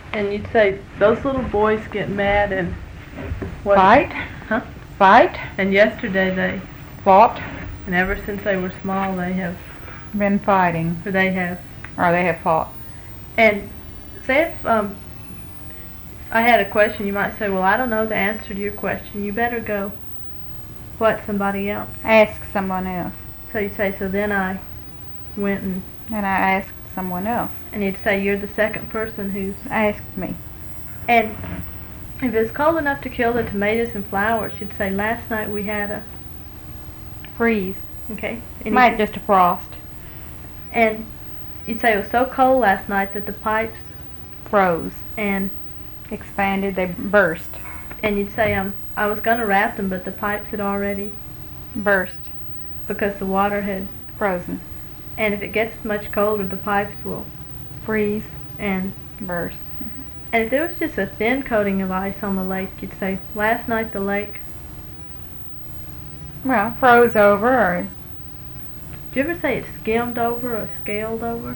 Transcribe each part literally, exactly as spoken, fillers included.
And you'd say those little boys get mad and what? Fight? Huh? Fight? And yesterday they Fought? and ever since they were small they have Been fighting. or they have Or they have fought. and say if um I had a question, you might say, well, I don't know the answer to your question. You better go what somebody else. Ask someone else. So you say, so then I went and And I asked someone else. and you'd say you're the second person who's Asked me. and if it's cold enough to kill the tomatoes and flowers, you'd say last night we had a Freeze. okay. It might just a frost. And you'd say it was so cold last night that the pipes Froze. and Expanded. They burst. and you'd say um I was gonna wrap them, but the pipes had already Burst. because the water had. Frozen. And if it gets much colder, the pipes will Freeze. and Burst. and if there was just a thin coating of ice on the lake, you'd say last night the lake. Well, froze over or Did you ever say it skimmed over or scaled over?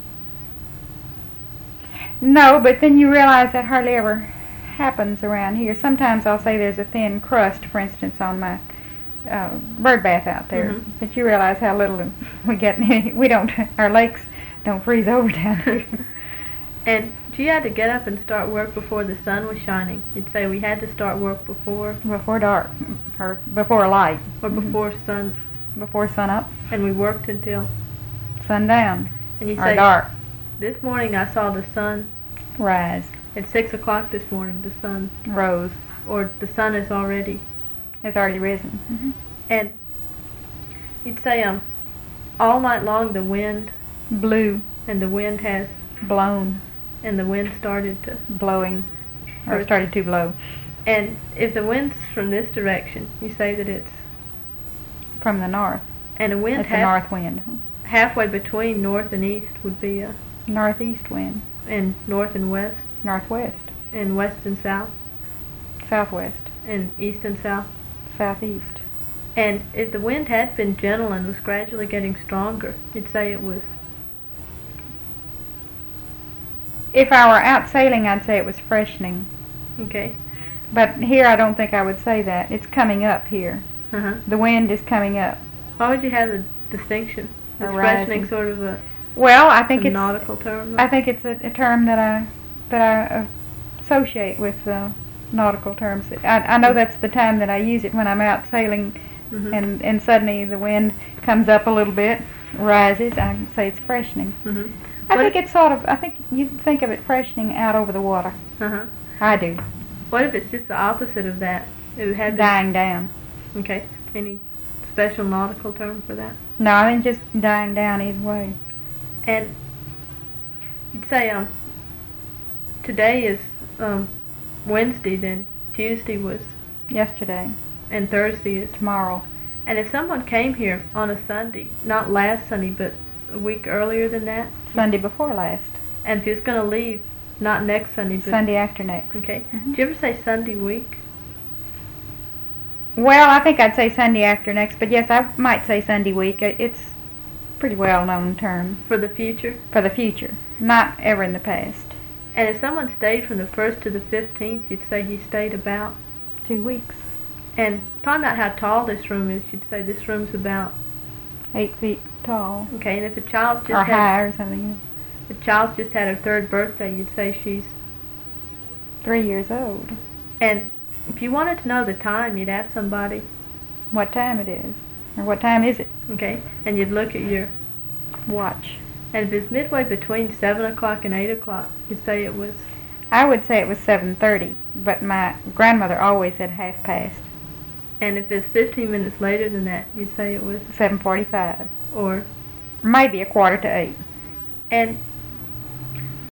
no, but then you realize that hardly ever happens around here. Sometimes I'll say there's a thin crust, for instance, on my uh, bird bath out there. Mhm. But you realize how little we get. We don't. Our lakes don't freeze over down here. And if you had to get up and start work before the sun was shining, you'd say we had to start work before Before dark, or before light, or before sun, before sun up, and we worked until. sundown, And you or say dark, this morning I saw the sun rise, at six o'clock this morning. The sun rose. or the sun is already. It's already risen. Mm-hmm. And you'd say um all night long the wind Blue, and the wind has blown, and the wind started to. blowing, or Or- started to blow And if the wind's from this direction, you say that it's from the north. and a wind It's a half, north wind, halfway between north and east would be a northeast wind, and north and west northwest, and west and south southwest, and east and south. southeast. And if the wind had been gentle and was gradually getting stronger, you'd say it was. If I were out sailing, I'd say it was freshening. Okay. But here, I don't think I would say that. It's coming up here. Uh-huh. The wind is coming up. Why would you have a distinction? Is A freshening rising. sort of a, Well, I think a it's. nautical term? I think it's a, a term that I that I uh, associate with uh, nautical terms. I, I know that's the time that I use it when I'm out sailing, Mhm. and and suddenly the wind comes up a little bit, rises. I can say it's freshening. Mhm. I What think if- it's sort of. I think you think of it freshening out over the water. Uh-huh. I do. What if it's just the opposite of that? It had been, Dying down. okay. Any special nautical term for that? No, I think just dying down either way. And you'd say um today is um Wednesday, then Tuesday was, Yesterday, and Thursday is. tomorrow. And if someone came here on a Sunday, not last Sunday, but a week earlier than that, Sunday before last. and if he was going to leave, not next Sunday, but Sunday after next. okay. Mhm. Did you ever say Sunday week? Well, I think I'd say Sunday after next, but yes, I might say Sunday week. It- It's a pretty well-known term For the future? for the future, not ever in the past. And if someone stayed from the first to the fifteenth, you'd say he stayed about. Two weeks, And talking about how tall this room is, you'd say this room's about. eight feet tall, Okay, and if a child's just or had, high or something. if a child's just had her third birthday, you'd say she's. Three years old. And if you wanted to know the time, you'd ask somebody. What time it is, or what time is it? Okay, and you'd look at your. Watch. And if it's midway between seven o'clock and eight o'clock, you'd say it was. I would say it was seven thirty, but my grandmother always said half past. And if it's fifteen minutes later than that, you'd say it was. seven forty-five. Or. Maybe a quarter to eight. And